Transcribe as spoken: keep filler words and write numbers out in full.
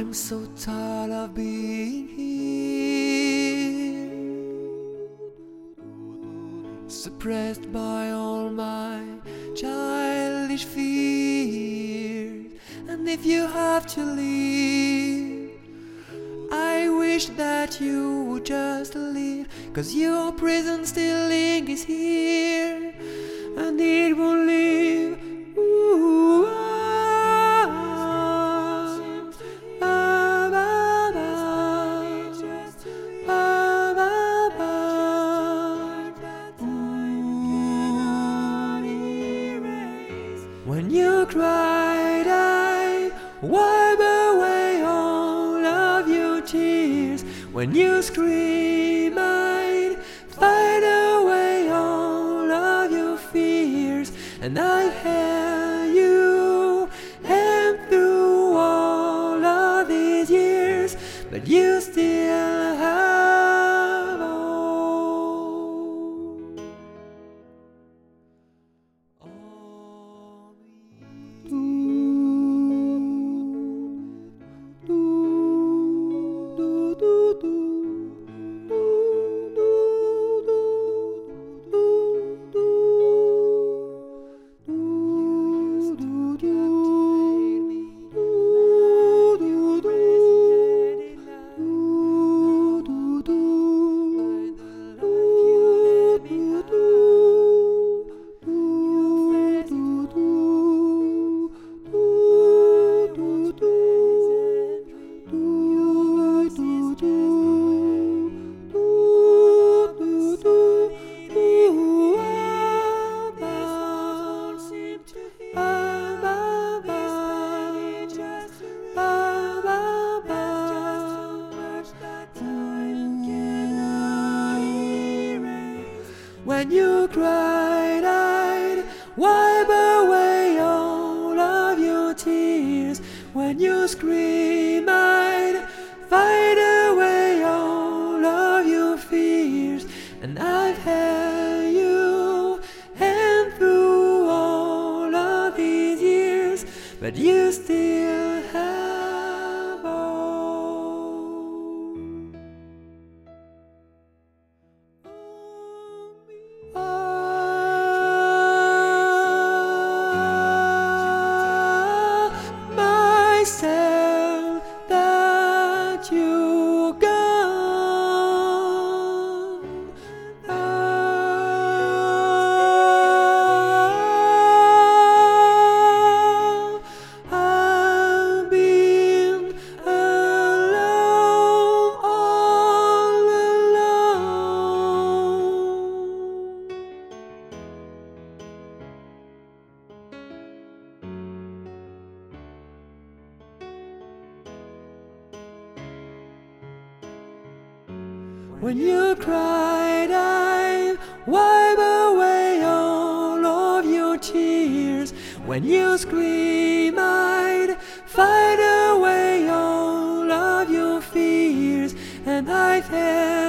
I'm so tired of being here, suppressed by all my childish fears. And if you have to leave, I wish that you would just leave, 'cause your prison still lingers here, and it won't leave. Ooh, ah, ah, ba, ba, ah, ba, ba. Ooh. When you cried, I wipe away all of your tears. When you scream, I'd fight away all of your fears. And I held you and through all of these years, but you still have all, all me. When you cried, I'd wipe away all of your tears. When you scream, I'd fight away all of your fears. And I've held you and through all of these years, but you still have all. Myself that you gone. Oh, I've been alone, all alone. When you cried, I wipe away all of your tears. When you scream, I'd fight away all of your fears. And I've had